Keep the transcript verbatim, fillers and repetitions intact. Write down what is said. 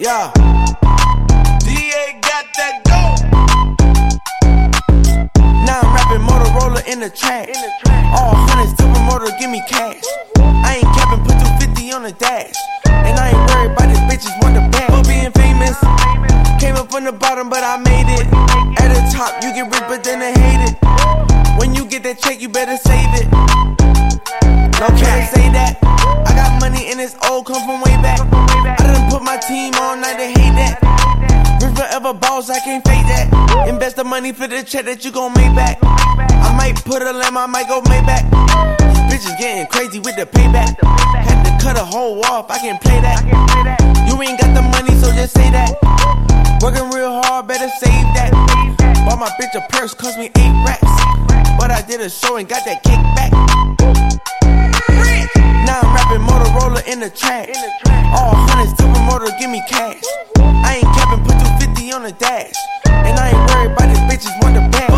Yeah. D A got that go. Now I'm rapping Motorola in the trash. All hundreds, supermoto, give me cash. I ain't capping, put two fifty on the dash. And I ain't worried about these bitches, want the bag. For being famous, came up from the bottom, but I made it. At the top, you get rich, but then they hate it. When you get that check, you better save it. No can't say that. I got money and it's old, come from way back. I done put my team on night, they hate that. Rich forever boss, I can't fake that. Invest the money for the check that you gon' make back. I might put a lamb, I might go Maybach. Bitches getting crazy with the payback. Had to cut a hole off, I can play that. You ain't got the money, so just say that. Working real hard, better save that. Bought my bitch a purse, cost me eight racks. But I did a show and got that cake back. Now I'm rapping Motorola in the trash. All hundreds, supermoto, give me cash. I ain't capping, put two fifty on the dash. And I ain't worried about these bitches, want the bag.